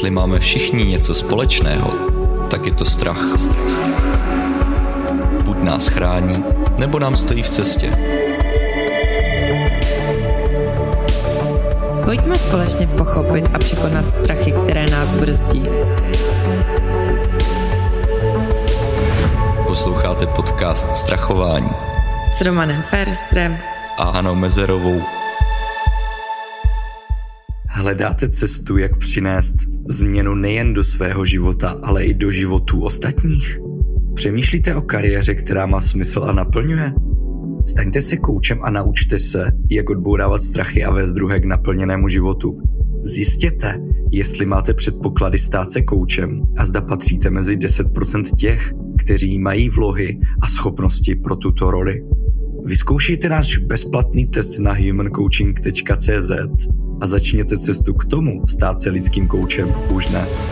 Jestli máme všichni něco společného, tak je to strach. Buď nás chrání, nebo nám stojí v cestě. Pojďme společně pochopit a překonat strachy, které nás brzdí. Posloucháte podcast Strachování S Romanem Ferstrem a Hanou Mezerovou. Hledáte cestu, jak přinést změnu nejen do svého života, ale i do životů ostatních? Přemýšlíte o kariéře, která má smysl a naplňuje? Staňte se koučem a naučte se, jak odbourávat strachy a vést druhé k naplněnému životu. Zjistěte, jestli máte předpoklady stát se koučem a zda patříte mezi 10% těch, kteří mají vlohy a schopnosti pro tuto roli. Vyzkoušejte náš bezplatný test na humancoaching.cz a začněte cestu k tomu stát se lidským koučem už dnes.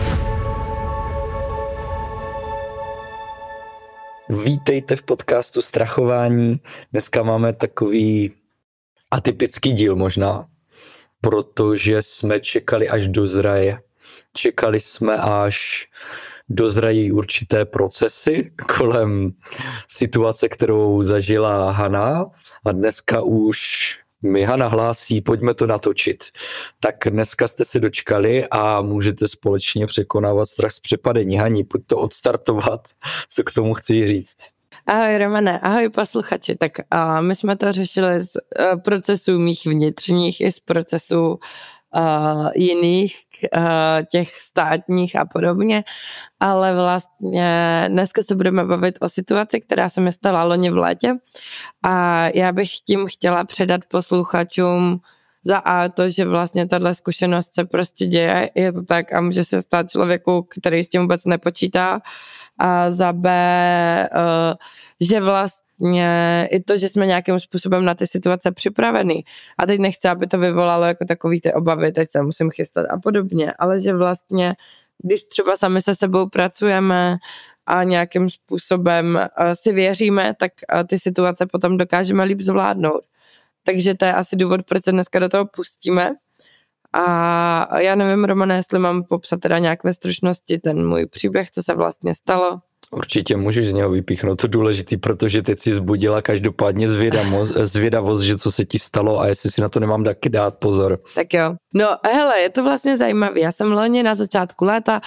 Vítejte v podcastu Strachování. Dneska máme takový atypický díl možná, protože jsme čekali až dozraje. Čekali jsme, až dozrají určité procesy kolem situace, kterou zažila Hana, a dneska už mi Hana hlásí, pojďme to natočit. Tak dneska jste se dočkali a můžete společně překonávat strach z přepadení. Hani, pojď to odstartovat, co k tomu chci říct. Ahoj Romane, ahoj posluchači. Tak my jsme to řešili z procesů mých vnitřních i z procesů jiných, těch státních a podobně, ale vlastně dneska se budeme bavit o situaci, která se mi stala loni v létě, a já bych tím chtěla předat posluchačům za A to, že vlastně tahle zkušenost se prostě děje, je to tak a může se stát člověku, který s tím vůbec nepočítá, a za B, že vlastně i to, že jsme nějakým způsobem na ty situace připravený. A teď nechci, aby to vyvolalo jako takový ty obavy, teď se musím chystat a podobně, ale že vlastně, když třeba sami se sebou pracujeme a nějakým způsobem si věříme, tak ty situace potom dokážeme líp zvládnout. Takže to je asi důvod, proč se dneska do toho pustíme. A já nevím, Romane, jestli mám popsat teda nějak ve stručnosti ten můj příběh, co se vlastně stalo. Určitě můžeš z něho vypíchnout to důležitý, protože teď si zbudila každopádně zvědavost, že co se ti stalo a jestli si na to nemám taky dát pozor. Tak jo. No hele, je to vlastně zajímavé. Já jsem loni na začátku léta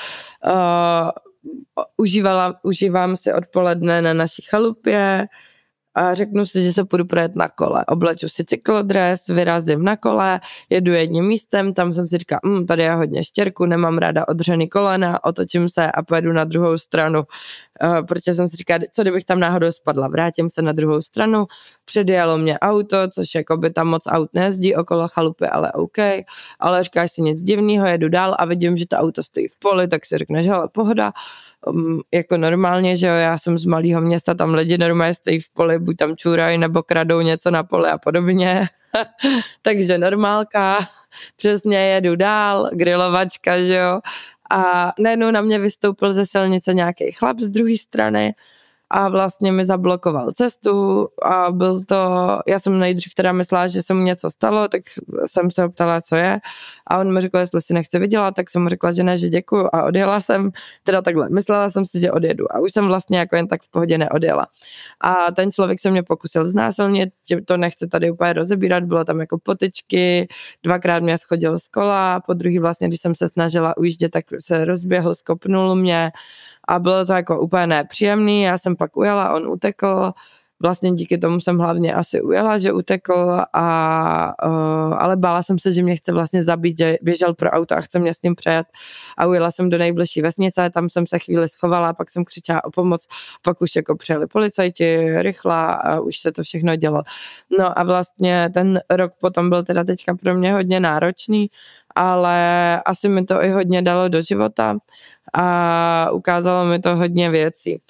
užívám si odpoledne na naší chalupě a řeknu si, že se půjdu projet na kole. Obleču si cyklodres, vyrazím na kole, jedu jedním místem, tam jsem si říkala, tady je hodně štěrku, nemám ráda odřený kolena, otočím se a pojedu na druhou stranu. Protože jsem si říkala, co kdybych tam náhodou spadla, vrátím se na druhou stranu, předjelo mě auto, což jako by tam moc aut nejezdí okolo chalupy, ale OK, ale říkáš si nic divného, jedu dál a vidím, že to auto stojí v poli, tak si řekneš, hele, pohoda, jako normálně, že jo, já jsem z malého města, tam lidi normálně stojí v poli, buď tam čůrají nebo kradou něco na poli a podobně, takže normálka, přesně jedu dál, grilovačka, že jo, a najednou na mě vystoupil ze silnice nějaký chlap z druhé strany a vlastně mi zablokoval cestu a byl to, já jsem nejdřív teda myslela, že se mu něco stalo, tak jsem se ho ptala, co je, a on mi řekl, jestli si nechce vydělat, tak jsem mu řekla, že ne, že děkuju, a odjela jsem, teda takhle, myslela jsem si, že odjedu a už jsem vlastně jako jen tak v pohodě neodjela. A ten člověk se mě pokusil znásilnit, to nechci tady úplně rozebírat, bylo tam jako potyčky, dvakrát mě schodil z kola, po druhý vlastně, když jsem se snažila ujíždět, tak se rozběhl, skopnul mě a bylo to jako úplně nepříjemný, já jsem pak ujela, on utekl, vlastně díky tomu jsem hlavně asi ujela, že utekl, ale bála jsem se, že mě chce vlastně zabít, že běžel pro auto a chce mě s ním přejet, a ujela jsem do nejbližší vesnice, tam jsem se chvíli schovala, pak jsem křičela o pomoc, pak už jako přijeli policajti, rychlá a už se to všechno dělo. No a vlastně ten rok potom byl teda teďka pro mě hodně náročný, ale asi mi to i hodně dalo do života a ukázalo mi to hodně věcí.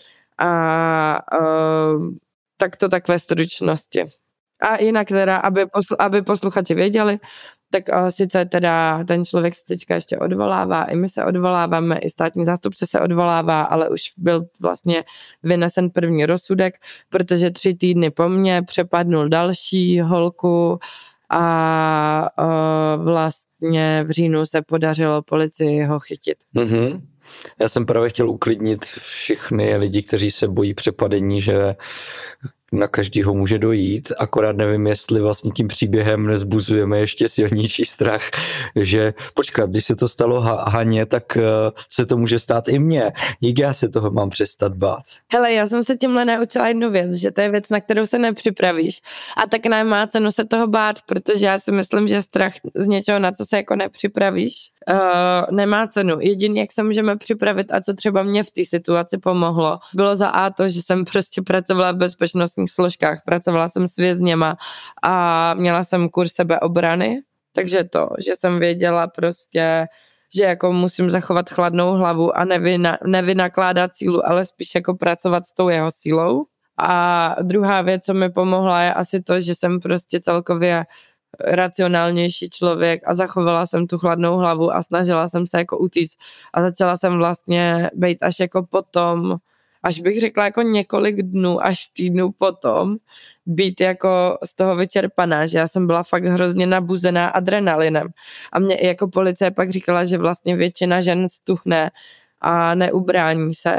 Tak to tak ve stručnosti. A jinak teda, aby posluchači věděli, tak sice teda ten člověk se teďka ještě odvolává, i my se odvoláváme, i státní zástupce se odvolává, ale už byl vlastně vynesen první rozsudek, protože 3 týdny po mně přepadnul další holku a vlastně v říjnu se podařilo policii ho chytit. Mm-hmm. Já jsem právě chtěl uklidnit všechny lidi, kteří se bojí přepadení, že na každýho může dojít, akorát nevím, jestli vlastně tím příběhem nezbuzujeme ještě silnější strach, že počkat, když se to stalo Haně, tak se to může stát i mně. Jak já se toho mám přestat bát? Hele, já jsem se tímhle naučila jednu věc, že to je věc, na kterou se nepřipravíš a tak nemá cenu se toho bát, protože já si myslím, že strach z něčeho, na co se jako nepřipravíš, nemá cenu. Jediný, jak se můžeme připravit a co třeba mě v té situaci pomohlo, bylo za A to, že jsem prostě pracovala v bezpečnostních složkách, pracovala jsem s vězněma a měla jsem kurz sebeobrany, takže to, že jsem věděla prostě, že jako musím zachovat chladnou hlavu a nevynakládat sílu, ale spíš jako pracovat s tou jeho sílou. A druhá věc, co mi pomohla, je asi to, že jsem prostě celkově racionálnější člověk a zachovala jsem tu chladnou hlavu a snažila jsem se jako utíct a začala jsem vlastně být až jako potom, až bych řekla jako několik dnů až týdnů potom, být jako z toho vyčerpaná, že já jsem byla fakt hrozně nabuzená adrenalinem. A mě i jako policie pak říkala, že vlastně většina žen stuhne a neubrání se.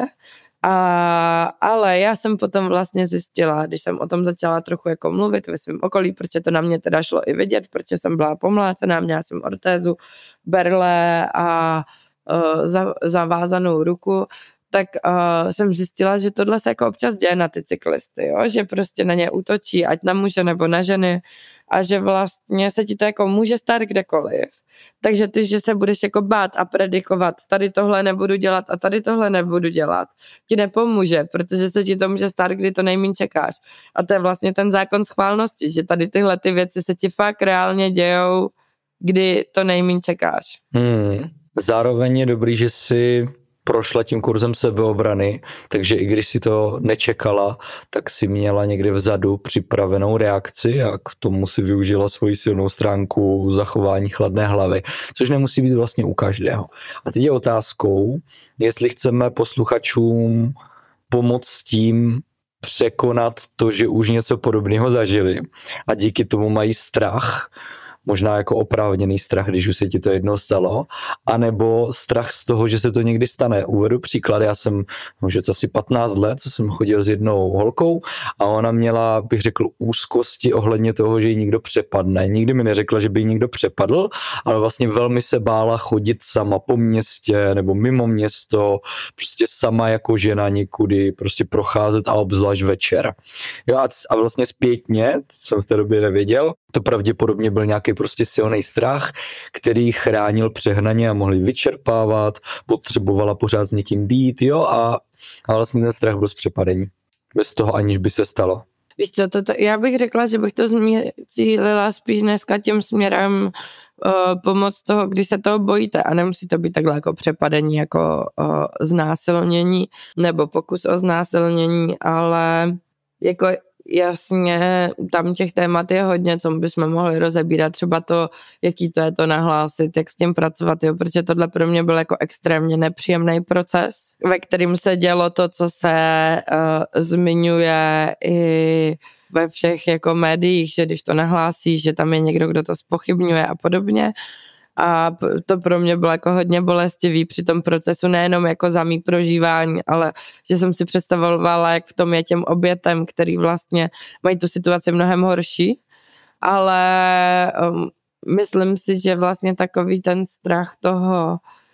Ale já jsem potom vlastně zjistila, když jsem o tom začala trochu jako mluvit ve svém okolí, protože to na mě teda šlo i vidět, protože jsem byla pomlácená, měla jsem ortézu, berle a zavázanou ruku, tak jsem zjistila, že tohle se jako občas děje na ty cyklisty, jo? Že prostě na ně útočí, ať na muže nebo na ženy a že vlastně se ti to jako může stát kdekoliv. Takže ty, že se budeš jako bát a predikovat, tady tohle nebudu dělat a tady tohle nebudu dělat, ti nepomůže, protože se ti to může stát, kdy to nejméně čekáš. A to je vlastně ten zákon schválnosti, že tady tyhle ty věci se ti fakt reálně dějou, kdy to nejméně čekáš. Zároveň je dobrý, že si prošla tím kurzem sebeobrany, takže i když si to nečekala, tak si měla někde vzadu připravenou reakci a k tomu si využila svoji silnou stránku zachování chladné hlavy, což nemusí být vlastně u každého. A teď je otázkou, jestli chceme posluchačům pomoct s tím překonat to, že už něco podobného zažili a díky tomu mají strach, možná jako oprávněný strach, když už se ti to jednou stalo, anebo strach z toho, že se to někdy stane. Uvedu příklad, já jsem, možná asi 15 let, co jsem chodil s jednou holkou a ona měla, bych řekl, úzkosti ohledně toho, že ji někdo přepadne. Nikdy mi neřekla, že by ji někdo přepadl, ale vlastně velmi se bála chodit sama po městě nebo mimo město, prostě sama jako žena někudy, prostě procházet a obzvlášť večer. Jo, a vlastně zpětně, jsem v té době nevěděl, to pravděpodobně byl nějaký prostě silný strach, který chránil přehnaně a mohli vyčerpávat, potřebovala pořád s někým být, jo, a vlastně ten strach byl z přepadení. Bez toho, aniž by se stalo. Víš co, já bych řekla, že bych to cílila spíš dneska tím směrem pomoc toho, když se toho bojíte a nemusí to být takhle jako přepadení, jako znásilnění nebo pokus o znásilnění, ale jako jasně, tam těch témat je hodně, co bychom mohli rozebírat, třeba to, jaký to je to nahlásit, jak s tím pracovat, jo, protože tohle pro mě byl jako extrémně nepříjemný proces, ve kterým se dělo to, co se zmiňuje i ve všech jako médiích, že když to nahlásíš, že tam je někdo, kdo to zpochybňuje a podobně. A to pro mě bylo jako hodně bolestivý při tom procesu, nejenom jako za mý prožívání, ale že jsem si představovala, jak v tom je těm obětem, který vlastně mají tu situaci mnohem horší. Ale myslím si, že vlastně takový ten strach toho,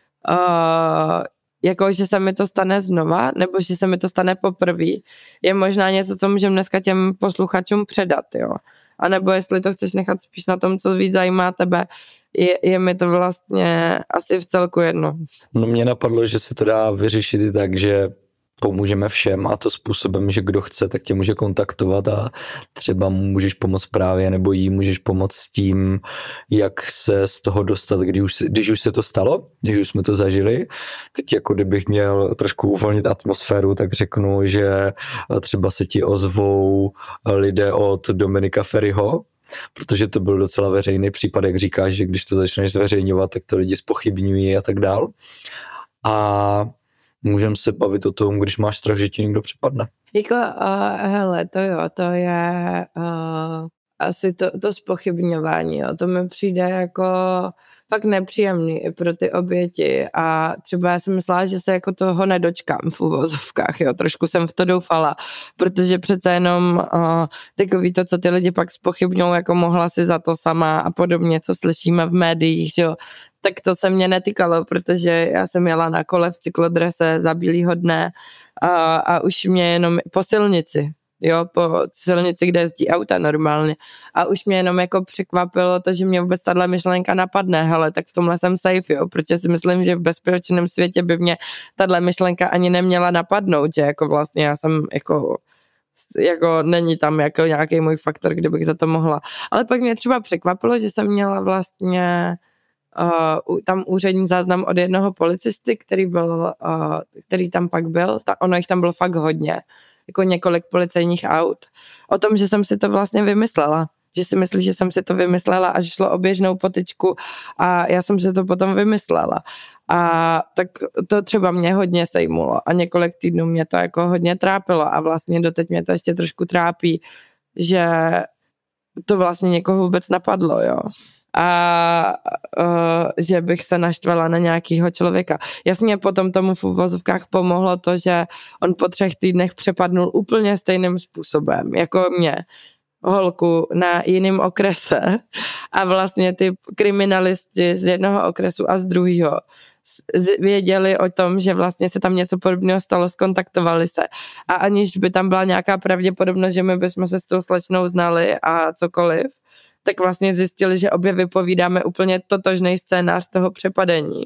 jako že se mi to stane znova, nebo že se mi to stane poprvé, je možná něco, co můžeme dneska těm posluchačům předat, jo. A nebo jestli to chceš nechat spíš na tom, co víc zajímá tebe, je mi to vlastně asi v celku jedno. No mě napadlo, že se to dá vyřešit i tak, že pomůžeme všem a to způsobem, že kdo chce, tak tě může kontaktovat a třeba mu můžeš pomoct právě, nebo jí můžeš pomoct s tím, jak se z toho dostat, když už se to stalo, když už jsme to zažili. Teď jako kdybych měl trošku uvolnit atmosféru, tak řeknu, že třeba se ti ozvou lidé od Dominika Ferryho, protože to byl docela veřejný případ, jak říkáš, že když to začneš zveřejňovat, tak to lidi zpochybňují a tak dál. A můžeme se bavit o tom, když máš strach, že ti někdo přepadne. Jako, hele, to jo, to je asi to zpochybňování, jo. To mi přijde jako fakt nepříjemný i pro ty oběti a třeba já jsem myslela, že se jako toho nedočkám v uvozovkách, jo, trošku jsem v to doufala, protože přece jenom takový to, co ty lidi pak zpochybňují, jako mohla si za to sama a podobně, co slyšíme v médiích, jo, tak to se mě netýkalo, protože já jsem jela na kole v cyklodrese za bílýho dne a už mě jenom po silnici, jo, po silnici, kde jezdí auta normálně. A už mě jenom jako překvapilo to, že mě vůbec tahle myšlenka napadne, hele, tak v tomhle jsem safe, jo, protože si myslím, že v bezpečném světě by mě tahle myšlenka ani neměla napadnout, že jako vlastně já jsem jako není tam jako nějaký můj faktor, kde bych za to mohla. Ale pak mě třeba překvapilo, že jsem měla vlastně tam úřední záznam od jednoho policisty, který tam pak byl, ono jich tam bylo fakt hodně, jako několik policejních aut. O tom, že jsem si to vlastně vymyslela. Že si myslí, že jsem si to vymyslela a že šlo o běžnou potyčku a já jsem si to potom vymyslela. A tak to třeba mě hodně sejmulo a několik týdnů mě to jako hodně trápilo a vlastně doteď mě to ještě trošku trápí, že to vlastně někoho vůbec napadlo, jo. A že bych se naštvala na nějakýho člověka. Jasně potom tomu v uvozovkách pomohlo to, že on po 3 týdnech přepadnul úplně stejným způsobem, jako mě, holku na jiném okrese a vlastně ty kriminalisti z jednoho okresu a z druhého věděli o tom, že vlastně se tam něco podobného stalo, skontaktovali se a aniž by tam byla nějaká pravděpodobnost, že my bychom se s tou slečnou znali a cokoliv, tak vlastně zjistili, že obě vypovídáme úplně totožný scénář toho přepadení.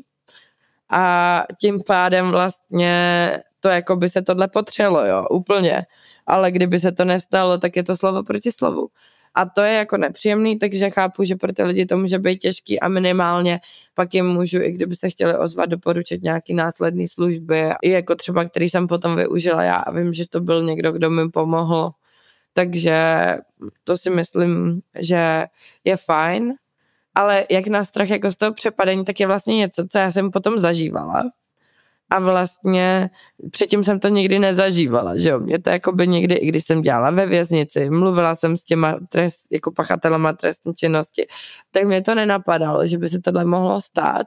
A tím pádem vlastně to jako by se tohle potřelo, jo, úplně. Ale kdyby se to nestalo, tak je to slovo proti slovu. A to je jako nepříjemný, takže chápu, že pro ty lidi to může být těžký a minimálně pak jim můžu, i kdyby se chtěli ozvat, doporučit nějaký následný služby, i jako třeba, který jsem potom využila já a vím, že to byl někdo, kdo mi pomohl. Takže to si myslím, že je fajn, ale jak na strach jako z toho přepadení, tak je vlastně něco, co já jsem potom zažívala. A vlastně předtím jsem to nikdy nezažívala, že jo. Mě to jako by někdy, i když jsem dělala ve věznici, mluvila jsem s těma jako pachatelama trestní činnosti, tak mě to nenapadalo, že by se tohle mohlo stát.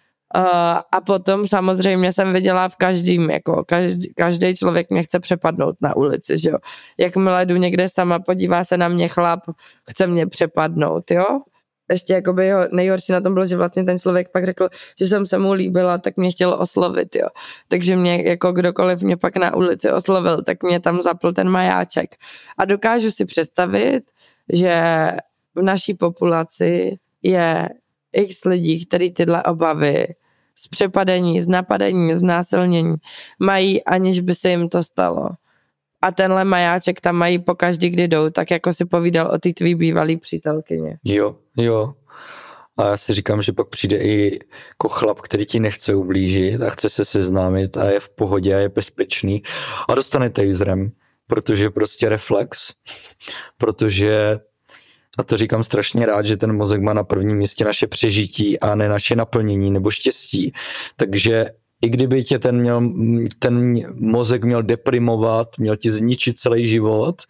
A potom samozřejmě jsem viděla v každým, jako každý člověk mě chce přepadnout na ulici, že jo. Jakmile jdu někde sama, podívá se na mě chlap, chce mě přepadnout, jo. Ještě jakoby jeho nejhorší na tom bylo, že vlastně ten člověk pak řekl, že jsem se mu líbila, tak mě chtěl oslovit, jo. Takže mě jako kdokoliv mě pak na ulici oslovil, tak mě tam zapl ten majáček. A dokážu si představit, že v naší populaci je x lidí, kteří tyhle obavy z přepadení, z napadení, z násilnění mají, aniž by se jim to stalo. A tenhle majáček tam mají pokaždý, kdy jdou, tak jako si povídal o té tvý bývalý přítelkyně. Jo. A já si říkám, že pak přijde i jako chlap, který ti nechce ublížit a chce se seznámit a je v pohodě a je bezpečný a dostane taserem, protože prostě reflex, protože a to říkám strašně rád, že ten mozek má na prvním místě naše přežití a ne naše naplnění nebo štěstí. Takže i kdyby tě ten mozek měl deprimovat, měl ti zničit celý život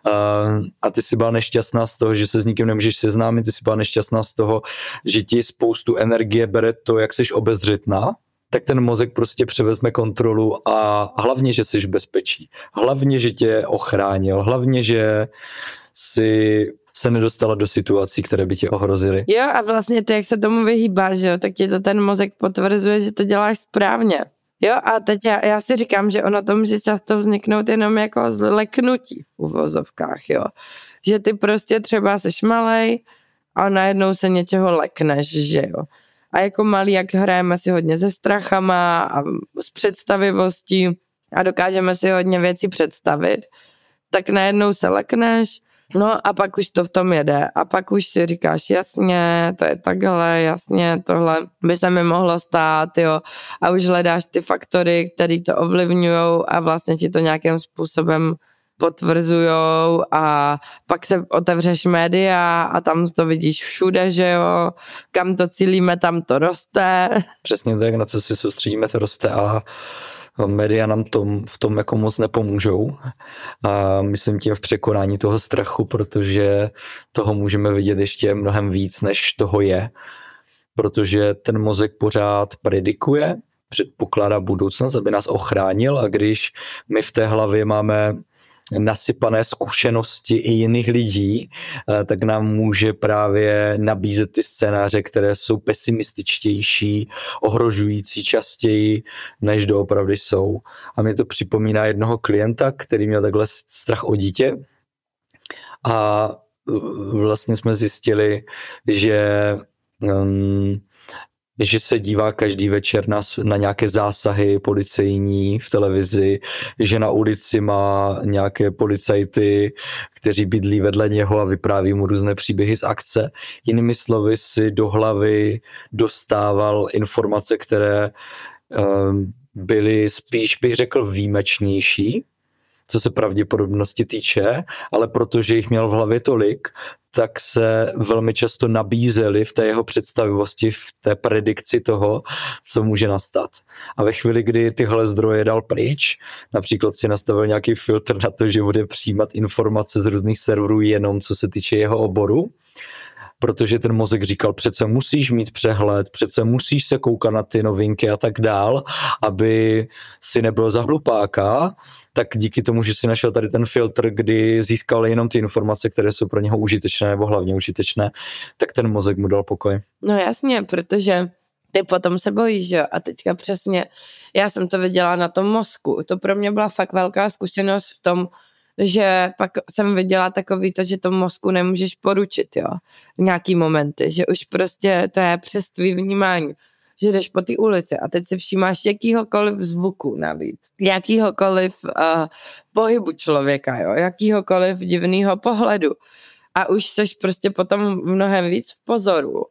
a ty si byla nešťastná z toho, že se s nikým nemůžeš seznámit, ty si byla nešťastná z toho, že ti spoustu energie bere to, jak jsi obezřetná, tak ten mozek prostě převezme kontrolu a hlavně, že jsi v bezpečí. Hlavně, že tě ochránil. Hlavně, že si se nedostala do situací, které by tě ohrozily. Jo, a vlastně ty, jak se tomu vyhýbáš, jo, tak ti to ten mozek potvrzuje, že to děláš správně. Jo, a teď já si říkám, že ono to může často vzniknout jenom jako z leknutí v uvozovkách, jo. Že ty prostě třeba seš malej a najednou se něčeho lekneš, že jo. A jako malý, jak hrajeme si hodně se strachama a s představivostí a dokážeme si hodně věcí představit, tak najednou se lekneš. No a pak už to v tom jede a pak už si říkáš, jasně, to je takhle, jasně, tohle by se mi mohlo stát, jo, a už hledáš ty faktory, které to ovlivňujou a vlastně ti to nějakým způsobem potvrzujou a pak se otevřeš média a tam to vidíš všude, že jo, kam to cílíme, tam to roste. Přesně tak, na co si soustředíme, to roste a média nám v tom jako moc nepomůžou. A myslím tím v překonání toho strachu, protože toho můžeme vidět ještě mnohem víc, než toho je. Protože ten mozek pořád predikuje, předpokládá budoucnost, aby nás ochránil, a když my v té hlavě máme nasypané zkušenosti i jiných lidí, tak nám může právě nabízet ty scénáře, které jsou pesimističtější, ohrožující častěji, než doopravdy jsou. A mě to připomíná jednoho klienta, který měl takhle strach o dítě, a vlastně jsme zjistili, že se dívá každý večer na nějaké zásahy policejní v televizi, že na ulici má nějaké policajty, kteří bydlí vedle něho a vypráví mu různé příběhy z akce. Jinými slovy si do hlavy dostával informace, které byly spíš, bych řekl, výjimečnější, co se pravděpodobnosti týče, ale protože jich měl v hlavě tolik, tak se velmi často nabízely v té jeho představivosti, v té predikci toho, co může nastat. A ve chvíli, kdy tyhle zdroje dal pryč, například si nastavil nějaký filtr na to, že bude přijímat informace z různých serverů jenom co se týče jeho oboru, protože ten mozek říkal, přece musíš mít přehled, přece musíš se koukat na ty novinky a tak dál, aby si nebyl za hlupáka, tak díky tomu, že si našel tady ten filtr, kdy získal jenom ty informace, které jsou pro něho užitečné nebo hlavně užitečné, tak ten mozek mu dal pokoj. No jasně, protože ty potom se bojíš, jo? A teďka přesně, já jsem to viděla na tom mozku, to pro mě byla fakt velká zkušenost v tom, že pak jsem viděla takový to, že tomu mozku nemůžeš poručit, jo, v nějaký momenty, že už prostě to je přes tvý vnímání, že jdeš po té ulici a teď si všímáš jakýhokoliv zvuku navíc, jakýhokoliv pohybu člověka, jo, jakýhokoliv divného pohledu a už seš prostě potom mnohem víc v pozoru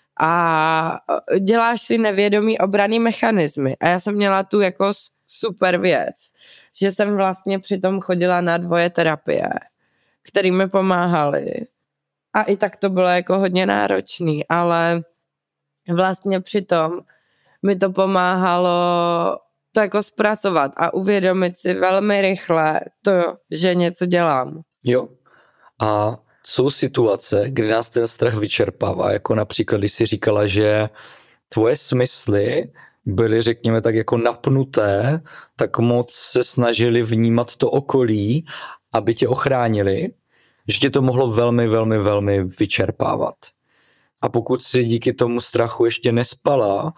a děláš si nevědomý obranný mechanismy a já jsem měla tu jako super věc, že jsem vlastně přitom chodila na 2 terapie, které mi pomáhaly. A i tak to bylo jako hodně náročný, ale vlastně přitom mi to pomáhalo to jako zpracovat a uvědomit si velmi rychle to, že něco dělám. Jo. A jsou situace, kdy nás ten strach vyčerpává, jako například, když jsi říkala, že tvoje smysly byly, řekněme, tak jako napnuté, tak moc se snažili vnímat to okolí, aby tě ochránili, že tě to mohlo velmi, velmi, velmi vyčerpávat. A pokud si díky tomu strachu ještě nespala,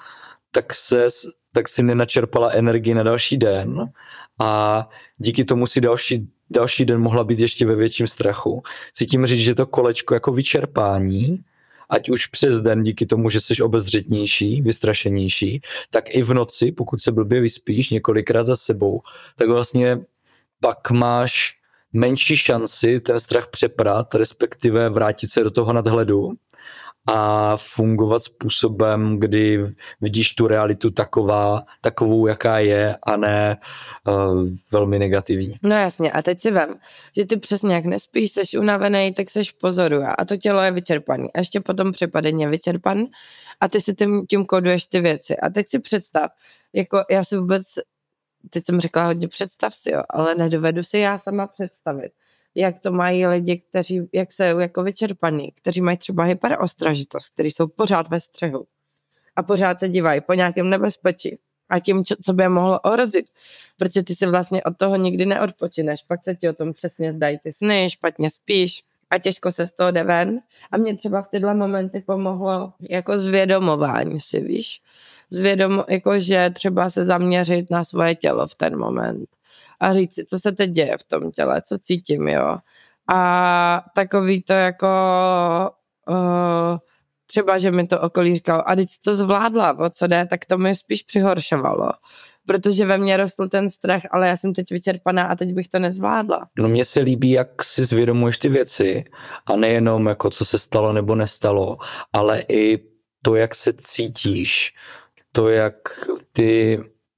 tak si nenačerpala energii na další den a díky tomu si další den mohla být ještě ve větším strachu. Chci tím říct, že to kolečko jako vyčerpání, ať už přes den díky tomu, že jsi obezřetnější, vystrašenější, tak i v noci, pokud se blbě vyspíš několikrát za sebou, tak vlastně pak máš menší šanci ten strach přeprat, respektive vrátit se do toho nadhledu a fungovat způsobem, kdy vidíš tu realitu takovou, jaká je, a ne velmi negativní. No jasně, a teď si vem, že ty přesně jak nespíš, jsi unavený, tak jsi v pozoru a to tělo je vyčerpaný. A ještě potom přepadeně vyčerpaný a ty si tím koduješ ty věci. A teď si představ, jako já si vůbec, teď jsem řekla hodně představ si, jo, ale nedovedu si já sama představit, jak to mají lidi, jak jsou jako vyčerpaný, kteří mají třeba hyperostražitost, kteří jsou pořád ve střehu a pořád se dívají po nějakém nebezpečí a tím, co by je mohlo ohrozit, protože ty si vlastně od toho nikdy neodpočineš, pak se ti o tom přesně zdají ty sny, špatně spíš a těžko se z toho jde ven. A mě třeba v tyhle momenty pomohlo jako zvědomování si, víš, jako že třeba se zaměřit na svoje tělo v ten moment a říct si, co se teď děje v tom těle, co cítím, jo. A takový to jako třeba, že mi to okolí říkalo, a teď jsi to zvládla, o co jde, tak to mi spíš přihoršovalo. Protože ve mně rostl ten strach, ale já jsem teď vyčerpaná a teď bych to nezvládla. No mně se líbí, jak si zvědomuješ ty věci a nejenom jako co se stalo nebo nestalo, ale i to, jak se cítíš, to, jak ty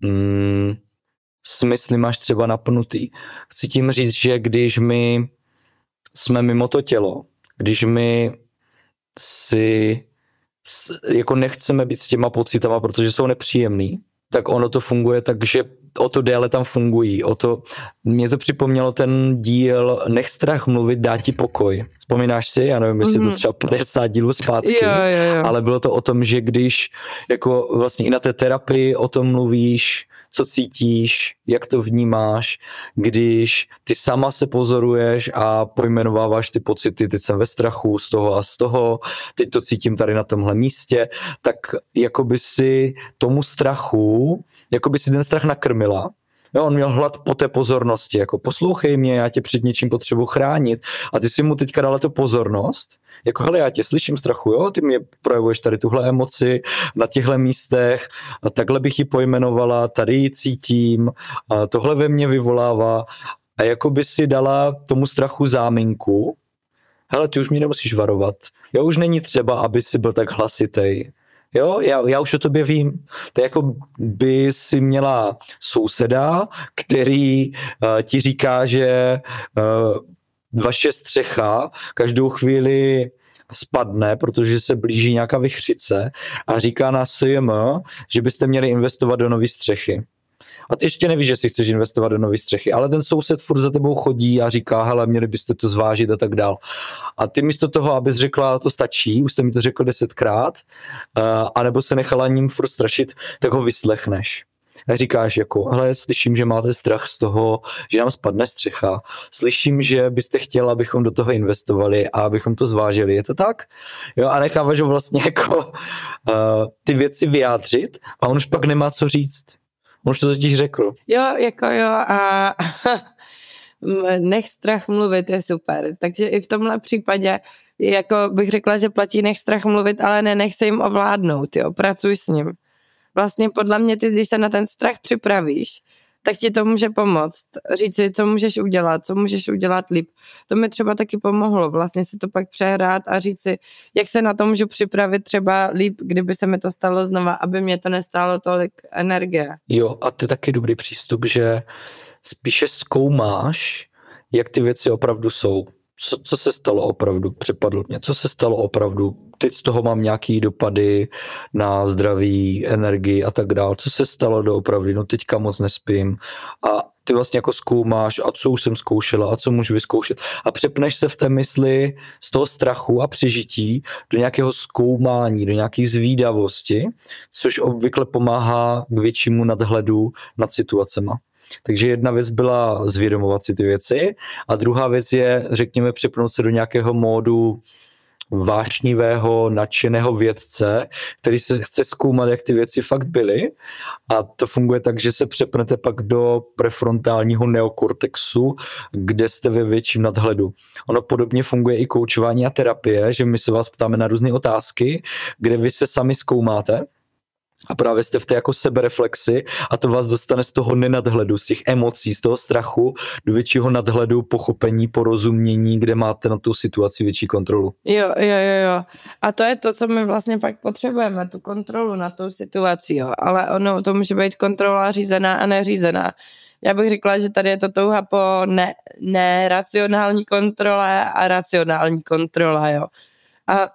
smysly máš třeba napnutý. Chci tím říct, že když my jsme mimo to tělo, když my jako nechceme být s těma pocitama, protože jsou nepříjemný, tak ono to funguje tak, že o to déle tam fungují. Mě to připomnělo ten díl Nech strach mluvit, dá ti pokoj. Vzpomínáš si? Já nevím, jestli to třeba 50 dílů zpátky, jo. ale bylo to o tom, že když jako vlastně i na té terapii o tom mluvíš, co cítíš, jak to vnímáš, když ty sama se pozoruješ a pojmenováváš ty pocity, teď jsem ve strachu z toho a z toho, teď to cítím tady na tomhle místě, tak jakoby si tomu strachu, jakoby si ten strach nakrmila. Jo, on měl hlad po té pozornosti, jako poslouchej mě, já tě před něčím potřebuji chránit a ty si mu teďka dala tu pozornost, jako hele, já tě slyším strachu, jo, ty mě projevuješ tady tuhle emoci na těchto místech, a takhle bych ji pojmenovala, tady ji cítím, a tohle ve mně vyvolává a jako by si dala tomu strachu záminku, hele, ty už mě nemusíš varovat, jo, už není třeba, aby si byl tak hlasitej. Jo, já už o tobě vím. To je jako by si měla souseda, který ti říká, že vaše střecha každou chvíli spadne, protože se blíží nějaká vichřice a říká na SJM, že byste měli investovat do nové střechy. A ty ještě nevíš, že si chceš investovat do nové střechy, ale ten soused furt za tebou chodí a říká, hele, měli byste to zvážit a tak dál. A ty místo toho, abys řekla, to stačí, už jsi mi to řekl 10krát, anebo se nechala ním furt strašit, tak ho vyslechneš. A říkáš jako, hele, slyším, že máte strach z toho, že nám spadne střecha. Slyším, že byste chtěla, abychom do toho investovali a abychom to zvážili. Je to tak? Jo, a necháváš ho vlastně jako ty věci vyjádřit a on už pak nemá co říct. On už to totiž řekl. Jo a nech strach mluvit je super. Takže i v tomhle případě jako bych řekla, že platí nech strach mluvit, ale nenech se jim ovládnout, jo, pracuj s ním. Vlastně podle mě ty, když se na ten strach připravíš, tak ti to může pomoct. Říct si, co můžeš udělat líp. To mi třeba taky pomohlo, vlastně si to pak přehrát a říct si, jak se na to můžu připravit třeba líp, kdyby se mi to stalo znova, aby mě to nestálo tolik energie. Jo, a to je taky dobrý přístup, že spíše zkoumáš, jak ty věci opravdu jsou. Co se stalo opravdu, přepadlo mě, co se stalo opravdu, teď z toho mám nějaký dopady na zdraví, energii a tak dál, co se stalo doopravdy, no teďka moc nespím a ty vlastně jako zkoumáš a co už jsem zkoušela a co můžu vyzkoušet a přepneš se v té mysli z toho strachu a přežití do nějakého zkoumání, do nějaké zvídavosti, což obvykle pomáhá k většímu nadhledu nad situacema. Takže jedna věc byla zvědomovat si ty věci a druhá věc je, řekněme, přepnout se do nějakého módu vášnivého, nadšeného vědce, který se chce zkoumat, jak ty věci fakt byly a to funguje tak, že se přepnete pak do prefrontálního neokortexu, kde jste ve větším nadhledu. Ono podobně funguje i koučování a terapie, že my se vás ptáme na různé otázky, kde vy se sami zkoumáte a právě jste v té jako sebereflexi a to vás dostane z toho nenadhledu, z těch emocí, z toho strachu do většího nadhledu, pochopení, porozumění, kde máte na tu situaci větší kontrolu. Jo. A to je to, co my vlastně pak potřebujeme, tu kontrolu na tu situaci, jo. Ale ono, to může být kontrola řízená a neřízená. Já bych řekla, že tady je to touha po neracionální kontrole a racionální kontrola, jo. A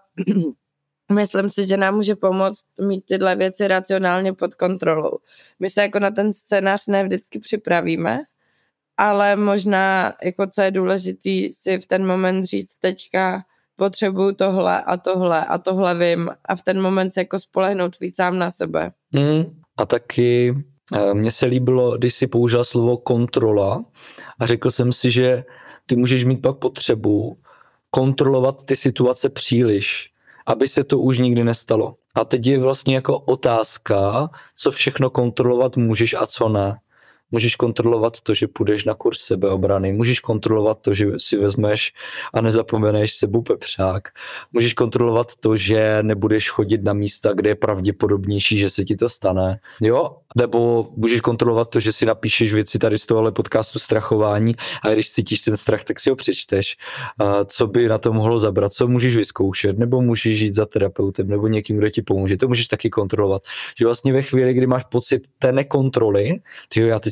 myslím si, že nám může pomoct mít tyhle věci racionálně pod kontrolou. My se jako na ten scénář ne vždycky připravíme, ale možná, jako co je důležitý, si v ten moment říct teďka potřebuju tohle a tohle vím a v ten moment se jako spolehnout víc sám na sebe. A taky mně se líbilo, když si použil slovo kontrola a řekl jsem si, že ty můžeš mít pak potřebu kontrolovat ty situace příliš, aby se to už nikdy nestalo. A teď je vlastně jako otázka, co všechno kontrolovat můžeš a co ne. Můžeš kontrolovat to, že půjdeš na kurz sebeobrany, můžeš kontrolovat to, že si vezmeš a nezapomeneš sebou pepřák, můžeš kontrolovat to, že nebudeš chodit na místa, kde je pravděpodobnější, že se ti to stane, jo? Nebo můžeš kontrolovat to, že si napíšeš věci tady z tohohle podcastu strachování a když cítíš ten strach, tak si ho přečteš. Co by na to mohlo zabrat, co můžeš vyzkoušet, nebo můžeš jít za terapeutem, nebo někým, kdo ti pomůže. To můžeš taky kontrolovat. Že vlastně ve chvíli, kdy máš pocit té nekontroly, tyjo, já teď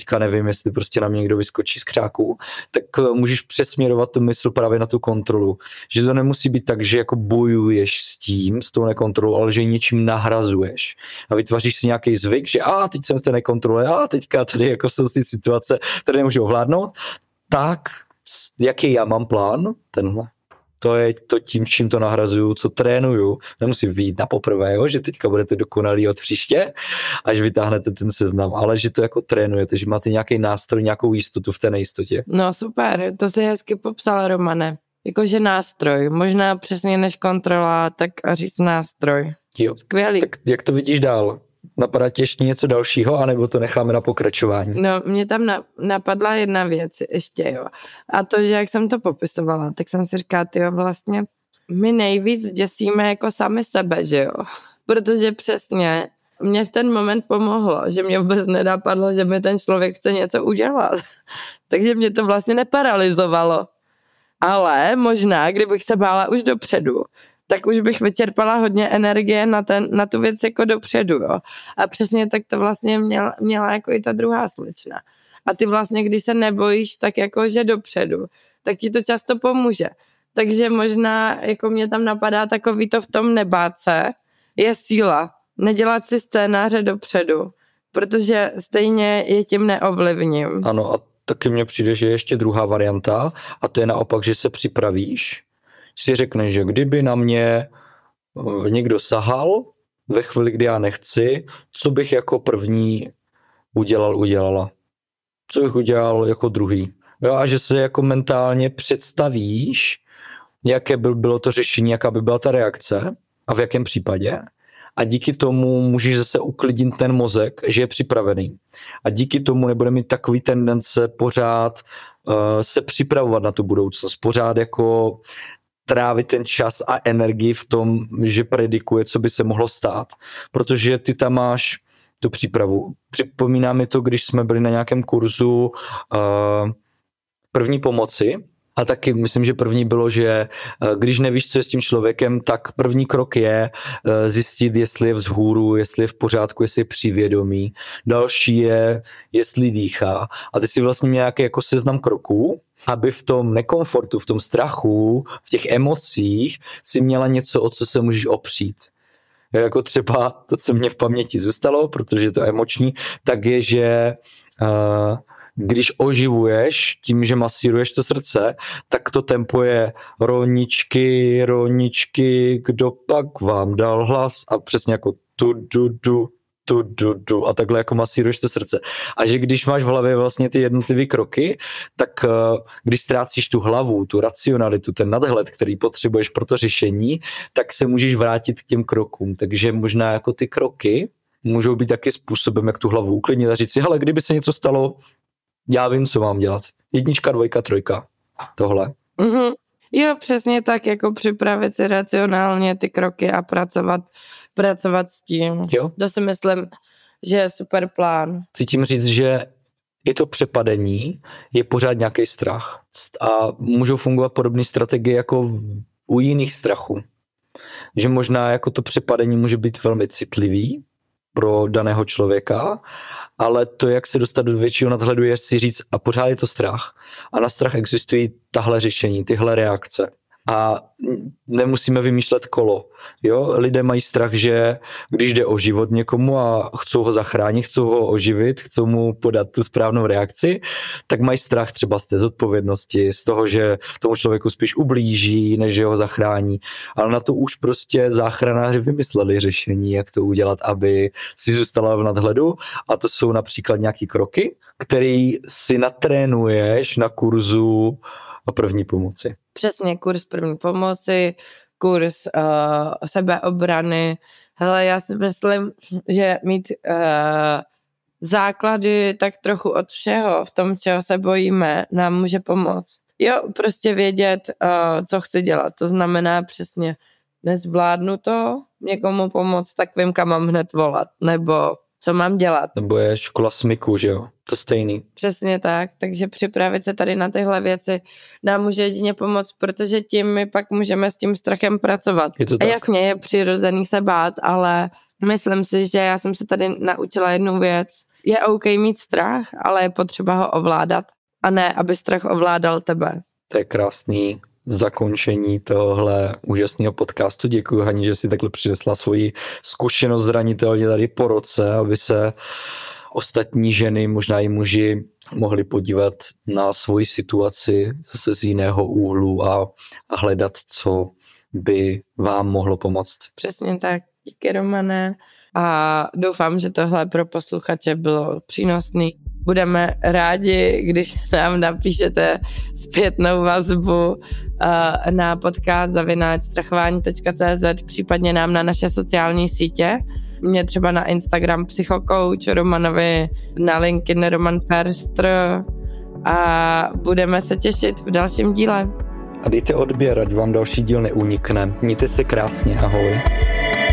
teďka nevím, jestli prostě na mě někdo vyskočí z křáků, tak můžeš přesměrovat tu mysl právě na tu kontrolu. Že to nemusí být tak, že jako bojuješ s tou nekontrolou, ale že ji něčím nahrazuješ. A vytváříš si nějaký zvyk, že teď jsem v té nekontrole, teďka tady jako jsou ty situace, které nemůžu ovládnout, tak jaký já mám plán, tenhle. To je to tím, čím to nahrazuju, co trénuju. Nemusí být na poprvé, jo? Že teďka budete dokonalí od příště, až vytáhnete ten seznam, ale že to jako trénujete, že máte nějaký nástroj, nějakou jistotu v té nejistotě. No super, to si hezky popsal, Romane. Jakože nástroj, možná přesně než kontrola, tak a říct nástroj. Jo. Skvělý. Tak jak to vidíš dál? Napadá tě ještě něco dalšího, anebo to necháme na pokračování? No, mě tam napadla jedna věc ještě, jo. A to, že jak jsem to popisovala, tak jsem si říkala, tyjo, vlastně my nejvíc děsíme jako sami sebe, že jo. Protože přesně mě v ten moment pomohlo, že mě vůbec nenapadlo, že mi ten člověk chce něco udělat. Takže mě to vlastně neparalyzovalo. Ale možná, kdybych se bála už dopředu, tak už bych vyčerpala hodně energie na tu věc jako dopředu, jo. A přesně tak to vlastně měla jako i ta druhá slečna. A ty vlastně, když se nebojíš tak jako, že dopředu, tak ti to často pomůže. Takže možná, jako mě tam napadá takový to v tom nebát se, je síla. Nedělat si scénáře dopředu, protože stejně je tím neovlivním. Ano, a taky mně přijde, že je ještě druhá varianta, a to je naopak, že se připravíš, si řekneš, že kdyby na mě někdo ve chvíli, kdy já nechci, co bych jako první udělala. Co bych udělal jako druhý. Jo, a že se jako mentálně představíš, jaké bylo to řešení, jaká by byla ta reakce a v jakém případě. A díky tomu můžeš zase uklidnit ten mozek, že je připravený. A díky tomu nebude mít takový tendence pořád se připravovat na tu budoucnost. Pořád jako trávit ten čas a energii v tom, že predikuje, co by se mohlo stát. Protože ty tam máš tu přípravu. Připomíná mi to, když jsme byli na nějakém kurzu první pomoci, a taky myslím, že první bylo, že když nevíš, co je s tím člověkem, tak první krok je zjistit, jestli je vzhůru, jestli je v pořádku, jestli je při vědomí. Další je, jestli dýchá. A ty si vlastně měl nějaký jako seznam kroků, aby v tom nekomfortu, v tom strachu, v těch emocích si měla něco, o co se můžeš opřít. Jako třeba to, co mě v paměti zůstalo, protože je to emoční, tak je, že když oživuješ tím, že masíruješ to srdce, tak to tempo je roničky, kdo pak vám dal hlas, a přesně jako tu a takhle jako masíruješ to srdce. A že když máš v hlavě vlastně ty jednotlivé kroky, tak když ztrácíš tu hlavu, tu racionalitu, ten nadhled, který potřebuješ pro to řešení, tak se můžeš vrátit k těm krokům. Takže možná jako ty kroky můžou být taky způsobem, jak tu hlavu uklidnit a říct si, hele, kdyby se něco stalo, já vím, co mám dělat. 1, 2, 3. Tohle. Mm-hmm. Jo, přesně tak, jako připravit si racionálně ty kroky a pracovat s tím. Jo. To si myslím, že je super plán. Cítím říct, že i to přepadení je pořád nějaký strach. A můžou fungovat podobné strategie jako u jiných strachů. Že možná jako to přepadení může být velmi citlivý pro daného člověka, ale to, jak se dostat do většího nadhledu, je si říct, a pořád je to strach. A na strach existují tahle řešení, tyhle reakce. A nemusíme vymýšlet kolo. Jo? Lidé mají strach, že když jde o život někomu a chcou ho zachránit, chcou ho oživit, chcou mu podat tu správnou reakci, tak mají strach třeba z té zodpovědnosti, z toho, že tomu člověku spíš ublíží, než že ho zachrání. Ale na to už prostě záchranáři vymysleli řešení, jak to udělat, aby si zůstala v nadhledu. A to jsou například nějaké kroky, které si natrénuješ na kurzu první pomoci. Přesně, kurz první pomoci, kurz sebeobrany. Hele, já si myslím, že mít základy tak trochu od všeho, v tom, čeho se bojíme, nám může pomoct. Jo, prostě vědět, co chci dělat. To znamená přesně, nezvládnu to, někomu pomoct, tak vím, kam mám hned volat, nebo co mám dělat. Nebo je škola smyku, že jo? To stejný. Přesně tak, takže připravit se tady na tyhle věci nám může jedině pomoct, protože tím my pak můžeme s tím strachem pracovat. Je to a tak. jasně, je přirozený se bát, ale myslím si, že já jsem se tady naučila jednu věc, je OK mít strach, ale je potřeba ho ovládat a ne, aby strach ovládal tebe. To je krásný zakončení tohle úžasného podcastu. Děkuji, Hani, že si takhle přinesla svoji zkušenost zranitelně tady po roce, aby se ostatní ženy, možná i muži, mohli podívat na svoji situaci zase z jiného úhlu a hledat, co by vám mohlo pomoct. Přesně tak. Díky, Romane. A doufám, že tohle pro posluchače bylo přínosný. Budeme rádi, když nám napíšete zpětnou vazbu na podcast@strachování.cz, případně nám na naše sociální sítě. Mě třeba na Instagram Psychocoach, Romanovi na LinkedIn Roman Ferstr a budeme se těšit v dalším díle. A dejte odběr, ať vám další díl neunikne. Mějte se krásně, ahoj.